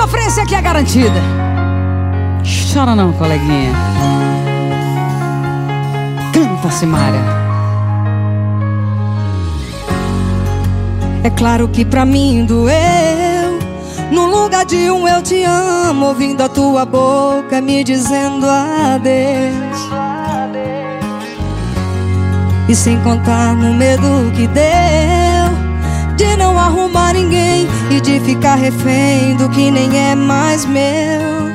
sofrência aqui é garantida. Chora não, coleguinha. Canta, Simária. É claro que pra mim doeu, no lugar de um eu te amo, ouvindo a tua boca me dizendo adeus. E sem contar no medo que deu de não arrumar ninguém e de ficar refém do que nem é mais meu.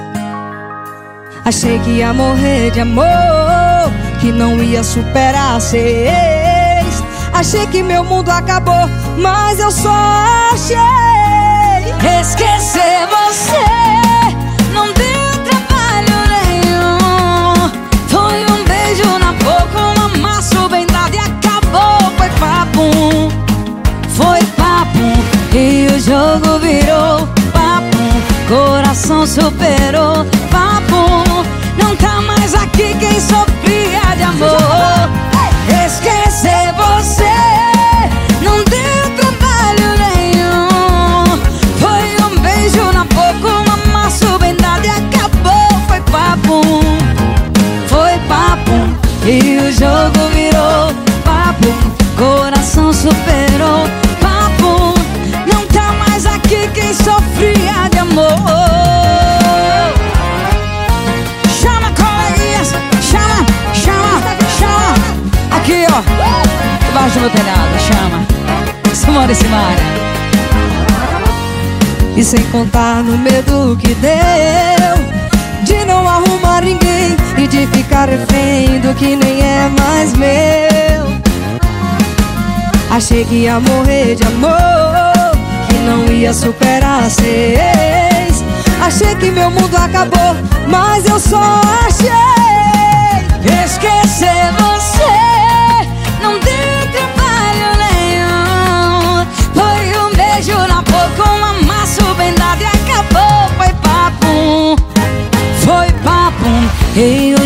Achei que ia morrer de amor, que não ia superar ser ex. Achei que meu mundo acabou, mas eu só achei esquecer você. Não deu trabalho nenhum. Foi um beijo na boca, um amasso bem dado e acabou. Foi papum, foi papum. E o jogo virou papum. Coração superou papum. Não tá mais aqui quem sofria de amor. Esquecer você não deu trabalho nenhum. Foi um beijo na boca, um amasso bem dado e acabou. Foi papum, foi papum. E o jogo virou papum. Coração superou papum. Não tá mais aqui quem sofria de amor. Chama, coleguinhas, chama, chama, chama. Aqui, ó, debaixo do meu telhado, chama. Simária e Simária. E sem contar no medo que deu de não arrumar ninguém e de ficar refém do que nem é mais meu. Achei que ia morrer de amor, que não ia superar ser ex. Achei que meu mundo acabou, mas eu só achei esquecer você. Não deu trabalho nenhum. Foi um beijo na boca, um amasso bem dado e acabou. Foi papum, foi papum. E